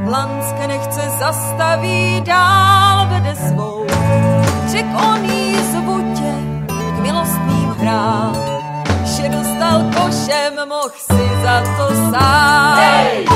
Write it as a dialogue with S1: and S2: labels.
S1: Lanska nechce zastaví, dál vede svou. Řek on jí zvutě k milostným hrám, že dostal košem, moh si za to sám. Hey!